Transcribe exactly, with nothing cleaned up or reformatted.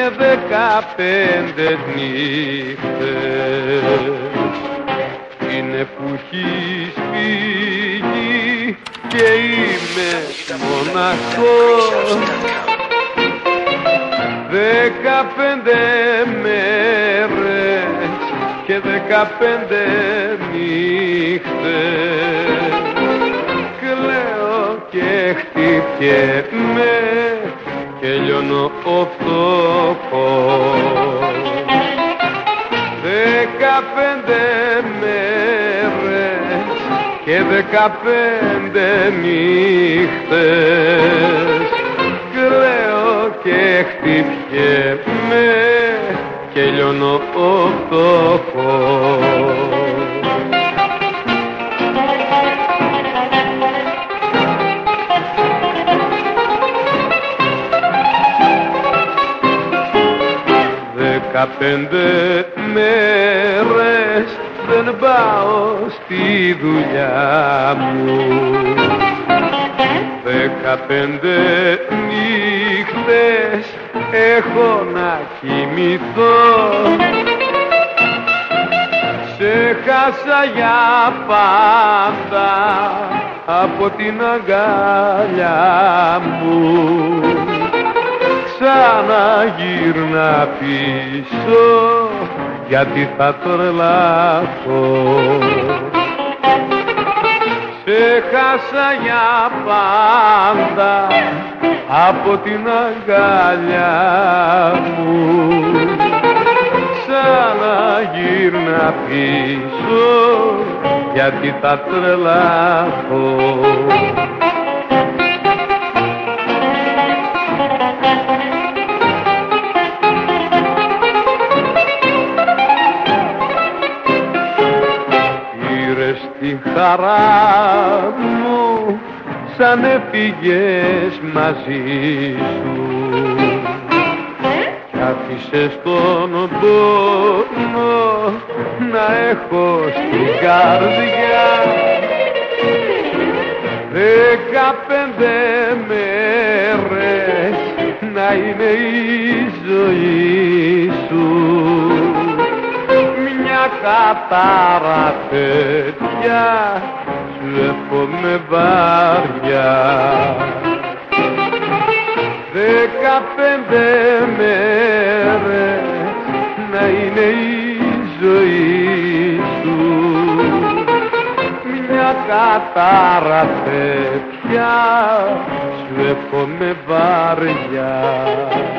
και δεκαπέντε νύχτες είναι που έχεις φύγει και είμαι μοναχός. Δεκαπέντε μέρες και δεκαπέντε νύχτες κλαίω και χτυπιέμαι και λιώνω ο φτωχός. Δεκαπέντε μέρες και δεκαπέντε νύχτες κλαίω και χτυπιέμαι και λιώνω ο φτωχός. Δεκαπέντε μέρες δεν πάω στη δουλειά μου. Δεκαπέντε νύχτες έχω να κοιμηθώ. Σε χάσα για πάντα από την αγκαλιά μου. Ξαναγύρνα πίσω γιατί θα τρελαθώ. Σε χάσα για πάντα από την αγκαλιά μου. Ξαναγύρνα πίσω γιατί θα τρελαθώ. Τη χαρά μου σαν έφυγες μαζί σου κι άφησες τον πόνο να έχω στην καρδιά. Δεκαπέντε μέρες να είναι η ζωή σου μια κατάρα τέτοια σου εύχομαι βάρια. Δεκαπέντε μέρες να είναι η ζωή σου μια κατάρα τέτοια σου εύχομαι βάρια.